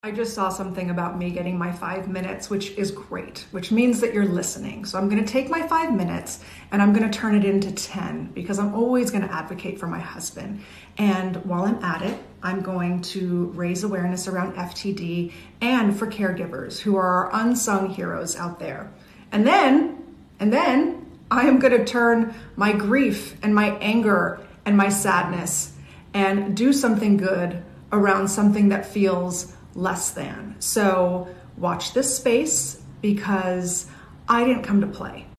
I just saw something about me getting my 5 minutes, which is great, which means that you're listening. So I'm going to take my 5 minutes and I'm going to turn it into 10 because I'm always going to advocate for my husband. And while I'm at it, I'm going to raise awareness around FTD and for caregivers who are our unsung heroes out there. And then I am going to turn my grief and my anger and my sadness and do something good around something that feels less than. So watch this space because I didn't come to play.